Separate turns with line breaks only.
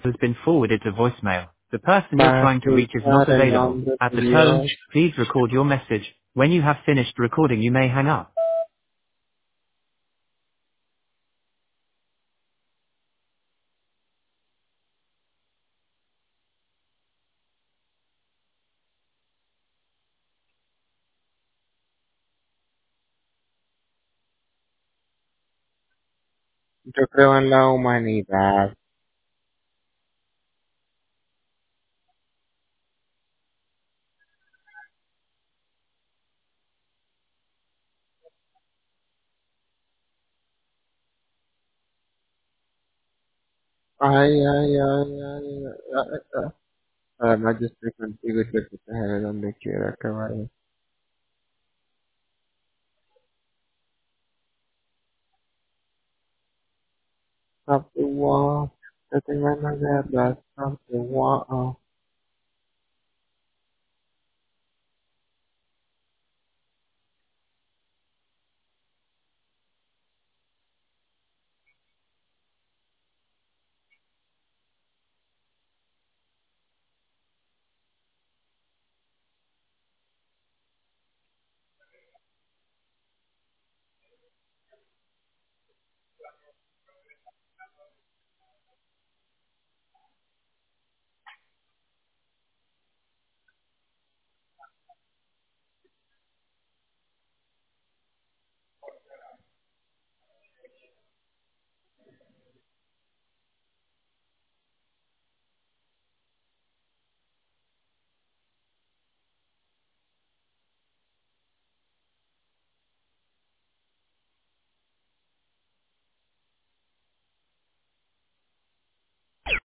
has been forwarded to voicemail. The person you're trying to reach is not
Basutare
available.
Yonder
At the tone,
Dios.
please record your message. When you have finished recording, you may hang up.
Yo creo en la humanidad. Ay. Además, yo estoy contigo y te protegeré donde quiera que vayas. Stop the war. Te tengo en la guerra. Stop the war.